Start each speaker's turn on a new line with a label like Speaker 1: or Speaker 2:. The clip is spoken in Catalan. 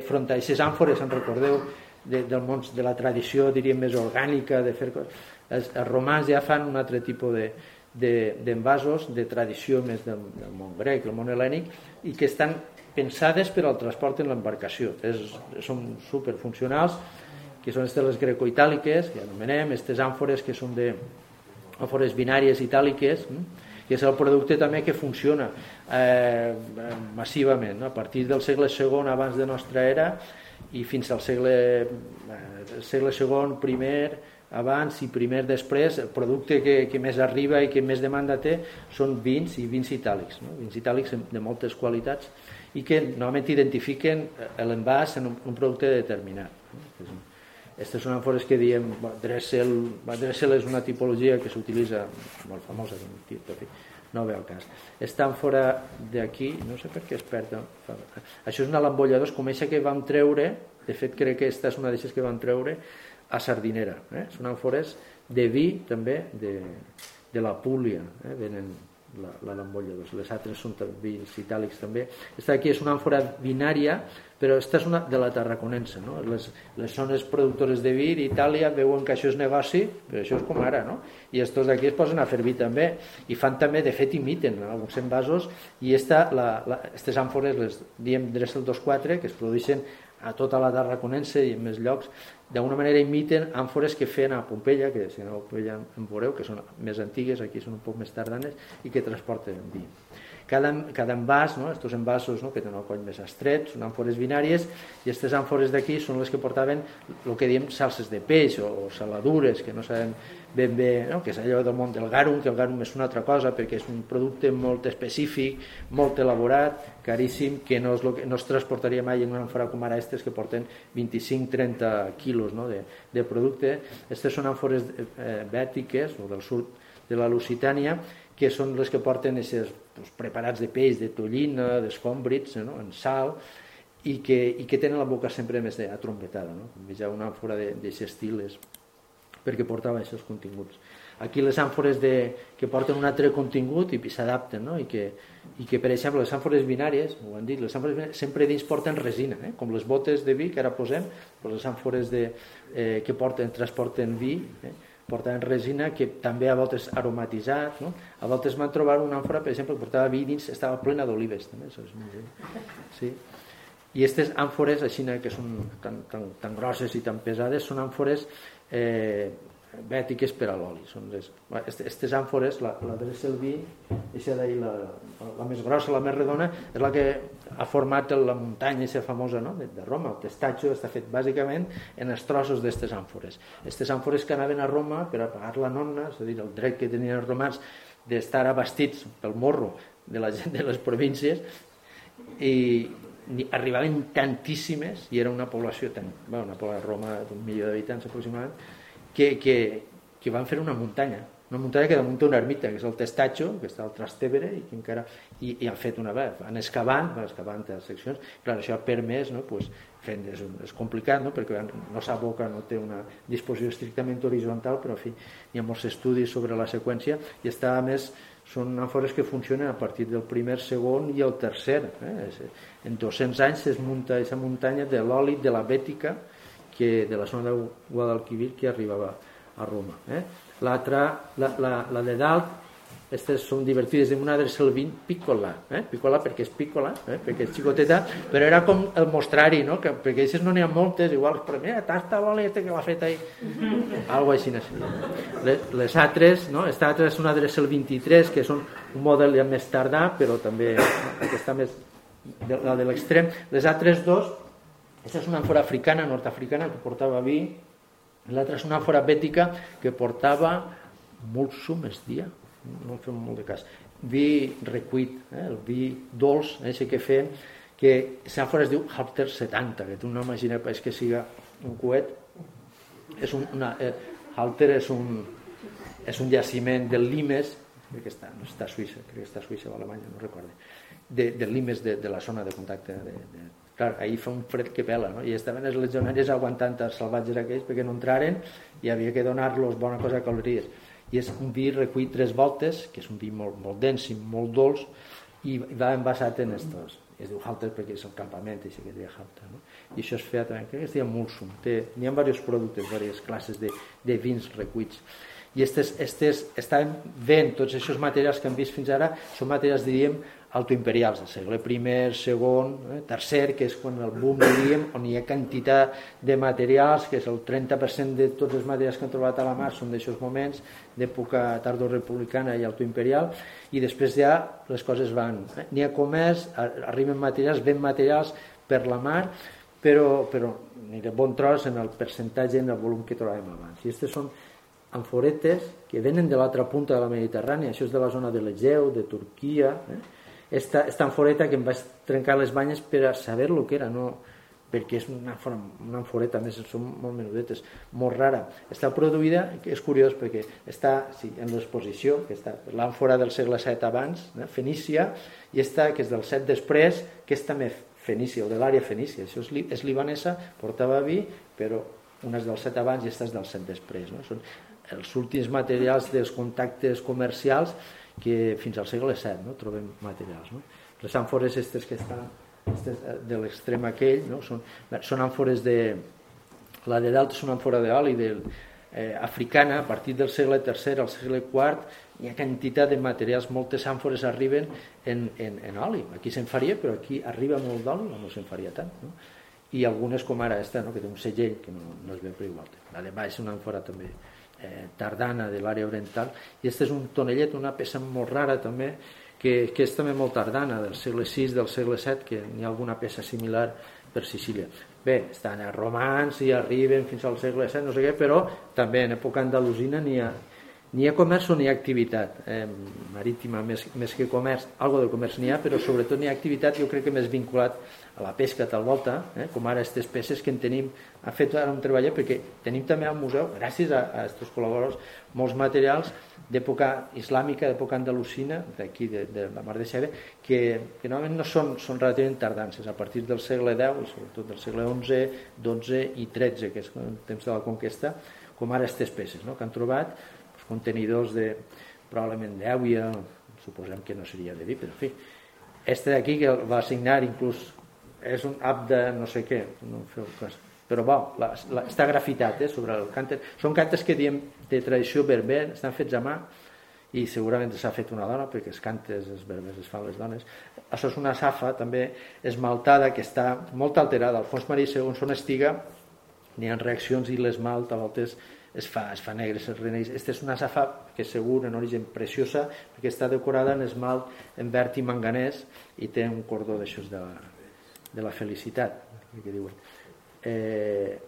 Speaker 1: front a aquestes àmfores, en recordeu, del món de la tradició, diríem, més orgànica, de fer coses. Els romans ja fan un altre tipus d'envasos de tradició més del món grec, el món hel·lènic, i que estan pensades per al transport en l'embarcació. Són superfuncionals, que són les greco-itàliques, que anomenem, aquestes àmfores que són àmfores binàries itàliques, que és el producte també que funciona massivament, a partir del segle II abans de nostra era i fins al segle II, primer abans i primer després. El producte que més arriba i que més demanda té són vins i vins itàlics, vins itàlics de moltes qualitats i que normalment identifiquen l'envàs en un producte determinat. Aquestes són àmfores que diem Dressel. Dressel és una tipologia que s'utilitza molt famosa, no ve al cas. Aquesta àmfora d'aquí, no sé per què es perd. Això és un alambollador, com aquesta que vam treure, de fet crec que aquesta és una d'aquestes que vam treure a Sardinera. Són àmfores de vi també, de la Púlia, venen l'alambollador. Les altres són vins itàlics també. Aquesta aquí és una àmfora binària, però aquesta és una de la Tarraconense, no? Les zones productores de vi d'Itàlia veuen que això és negoci, però això és com ara, no? I estos d'aquí es posen a fer vi també i fan també, de fet imiten alguns envasos, i aquestes àmfores les diem Dressel 2.4, que es produeixen a tota la Tarraconense i en més llocs, d'alguna manera imiten àmfores que feien a Pompeia, que si no Pompeia en veureu, que són més antigues, aquí són un poc més tardanes, i que transporten vi. Cada envàs, estos envasos que tenen el coll més estret, són àmfores binàries, i aquestes àmfores d'aquí són les que portaven el que diem salses de peix o saladures, que no sabem ben bé, que és allò del món del garum, que el garum és una altra cosa perquè és un producte molt específic, molt elaborat, caríssim, que no es transportaria mai en una àmfora com ara aquestes que porten 25-30 quilos de producte. Aquestes són àmfores bètiques o del sud de la Lusitània, que són les que porten aquests preparats de peix, de tonyina, d'escòmbrids, en sal, i que tenen la boca sempre més atrompetada. Vegeu una àmfora d'aquest estil perquè portava aquests continguts. Aquí les àmfores que porten un altre contingut i s'adapten, i que per exemple les àmfores binàries, ho han dit, les àmfores binàries sempre dins porten resina, com les botes de vi que ara posem, les àmfores que transporten vi, portaven resina, que també a voltes aromatitzat, a voltes m'han trobat una àmfora, per exemple, que portava vi dins, estava plena d'olives també, sí. I aquestes àmfores així que són tan grosses i tan pesades són àmfores bètiques per a l'oli. Aquestes àmfores, la Dressel vi, la més grossa, la més redona, és la que ha format la muntanya famosa de Roma. El testatxo està fet bàsicament en els trossos d'aquestes àmfores. Aquestes àmfores que anaven a Roma per a pagar la nonna, és a dir, el dret que tenien els romans d'estar abastits pel morro de la gent de les províncies, i arribaven tantíssimes, i era una població a Roma d'un milió d'habitants aproximadament, que van fer una muntanya que damunt té una ermita, que és el Testatxo, que està al Trastevere, i han fet van excavant a seccions. Clar, això ha permès, és complicat, perquè no s'aboca, no té una disposició estrictament horitzontal, però en fi, hi ha molts estudis sobre la seqüència, i a més són àmfores que funcionen a partir del primer, segon i el tercer. En 200 anys es munta aquesta muntanya de l'oli de la Bètica, de la zona de Guadalquivir, que arribava a Roma. L'altra, la de dalt, aquestes són divertides, una Dressel vin piccola, piccola perquè és piccola, perquè és xicoteta, però era com el mostrar-hi, perquè aquestes no n'hi ha moltes, igual, però mira, tasta l'oli que l'ha fet ahí, algo així. Les altres, aquesta altra és una Dressel 23, que són un model ja més tardà, però també aquesta més la de l'extrem. Les altres dos, aquesta és una àmfora africana, nord-africana, que portava vi, l'altra és una àmfora bètica que portava molt sumesdia, no en fem molt de cas, vi recuit, el vi dolç, que fem, que aquesta àmfora es diu Halter 70, que tu no imagines pas que siga un coet. Halter és un jaciment del Limes, crec que està a Suïssa, o a Alemanya, no recordo, del Limes, de la zona de contacte clar, ahir fa un fred que pela, i estaven els legionaris aguantant els salvatges aquells perquè no entraren i havia que donar-los bona cosa de calories. I és un vi recuit 3 voltes, que és un vi molt dens i molt dolç, i va envasat en estos. i es diu Halter perquè és el campament i que deia Halter, no? I això es feia també, crec que es deia Mulsum, n'hi ha diversos productes, diverses classes de vins recuits, i estaven ben tots aquests materials que hem vist fins ara són materials, diríem, autoimperials del segle I, segon, tercer, que és quan el boom, diríem, on hi ha quantitat de materials, que és el 30% de tots els materials que han trobat a la mar són d'aixòs moments d'època tardorepublicana i autoimperial, i després ja les coses van, n'hi ha comerç, arriben materials, ven materials per la mar, però ni de bon tros en el percentatge, en el volum que trobàvem abans. I aquestes són amforetes que venen de l'altra punta de la Mediterrània, això és de la zona de l'Egeu, de Turquia, esta amforeta que em vaig trencar les banyes per a saber el que era, no, perquè és una amforeta, més són molt menudetes, molt rara. Està produïda, que és curiós perquè està en l'exposició, que està l'àmfora del segle VII abans, Fenícia, i esta que és del VII després, que és també Fenícia, o de l'àrea Fenícia, això és libanesa, portava vi, però una és del VII abans i esta és del VII després, no? Són els últims materials dels contactes comercials que fins al segle VII, no? Trobem materials, no? Les àmfores aquestes que estan de l'extrem aquell, no? Són àmfores la de dalt és una àmfora d'oli africana, a partir del segle III al segle IV hi ha quantitat de materials, moltes àmfores arriben en oli, aquí se'n faria, però aquí arriba molt d'oli, no se'n faria tant, no? I algunes com ara esta, no? Que té un segell que no es veu per igual, la de baix és una àmfora també tardana de l'àrea oriental, i aquest és un tonellet, una peça molt rara també, que és també molt tardana, del segle VI, del segle VII, que n'hi ha alguna peça similar per Sicília. Bé, estan a romans i arriben fins al segle VII, no sé què, però també en època andalusina n'hi ha comerç o n'hi ha activitat marítima, més que comerç, algo de comerç n'hi ha, però sobretot n'hi ha activitat, jo crec que més vinculat a la pesca tal volta, com ara aquestes peces que en tenim, ha fet ara un treball perquè tenim també al museu, gràcies a aquests col·laboradors, molts materials d'època islàmica, d'època andalusina, d'aquí de la Mar de Xève, que normalment no són relativament tardans, a partir del segle X, sobretot del segle XI, XII i XIII, que és el temps de la conquesta, com ara aquestes peces, no? Que han trobat contenidors probablement d'èuia, suposem que no seria de vi, però en fi, este d'aquí que el va assignar inclús és un app de no sé què, no feu cas, però està grafitat sobre el cànter, són cànters que diem de tradició berber, estan fets a mà i segurament s'ha fet una dona perquè els cànters, els berbers es fan les dones. Això és una safa també esmaltada que està molt alterada, al fons marí segons on estiga n'hi ha reaccions i l'esmalt a voltes es fa negre, es reneix. Aquesta és una safa que segur en origen preciosa perquè està decorada en esmalt en verd i manganès i té un cordó d'aixòs de la felicitat que diuen.